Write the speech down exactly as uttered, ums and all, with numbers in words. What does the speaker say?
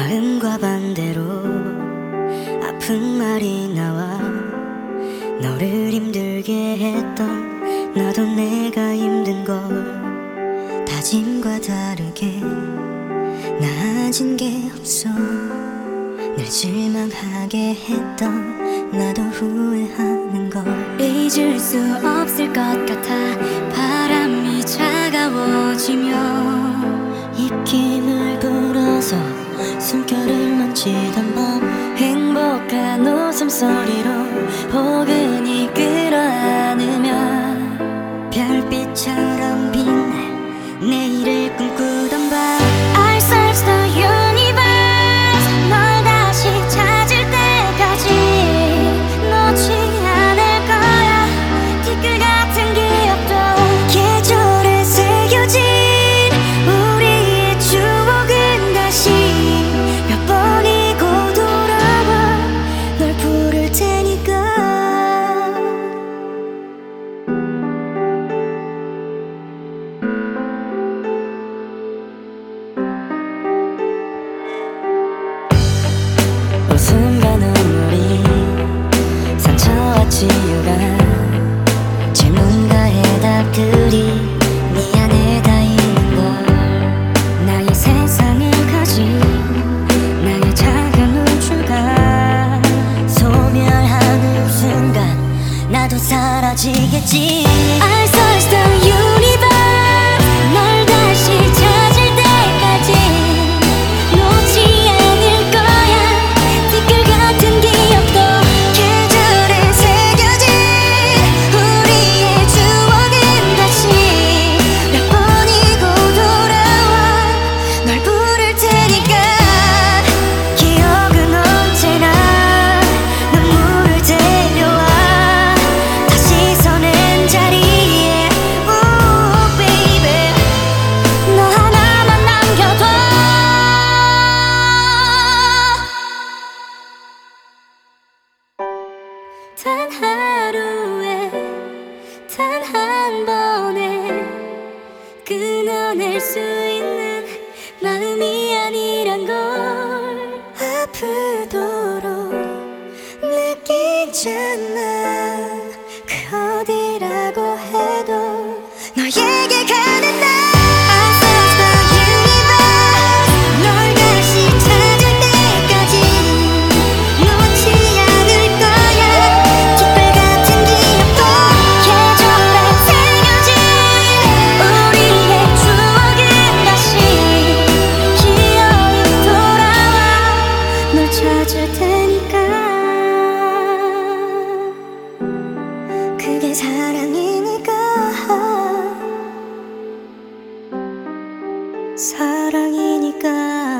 마음과 반대로 아픈 말이 나와 너를 힘들게 했던 나도 내가 힘든 걸 다짐과 다르게 나아진 게 없어 늘 실망하게 했던 나도 후회하는 걸 잊을 수 없을 것 같아 바람이 차가워지며 입김을 불어서 숨결을 만지던 밤 행복한 웃음소리로 포근히 끌어안으며 별빛처럼 빛날 내일을 꿈꾸던 밤 I search the universe 널 다시 찾을 때까지 놓지 않을 거야 티끌 같은 기억도 계절에 새겨진 우리의 추억은 다시 몇 번이고 돌아와 널 부를 테니까 웃음과 눈물이 상처와 치유가 질문과 해답들이 네 안에 다 있는 걸 나의 세상을 가진 나의 작은 우주가 소멸하는 순간 나도 사라지겠지 I search the universe 널 다시 찾을 때까지 놓지 않을 거야 티끌 같은 기억도 계절에 새겨진 우리의 추억은 다시 몇 번이고 돌아와 널 부를 테니까 기억은 언제나 눈물을 데려와 다시 서는 자리에 Oh baby 너 하나만 남겨둬 단 하루에 단 한 번에 끊어낼 수 있는 마음이 아니란 걸 아프도록 느끼잖아 그 어디라고 해도 너에게 가는 날 I search the universe 널 다시 찾을 때까지 놓지 않을 거야 티끌 같은 기억도 계절에 새겨진 우리의 추억은 다시 기억이 돌아와 널 찾을 테니까 그게 사랑이니까 사랑이니까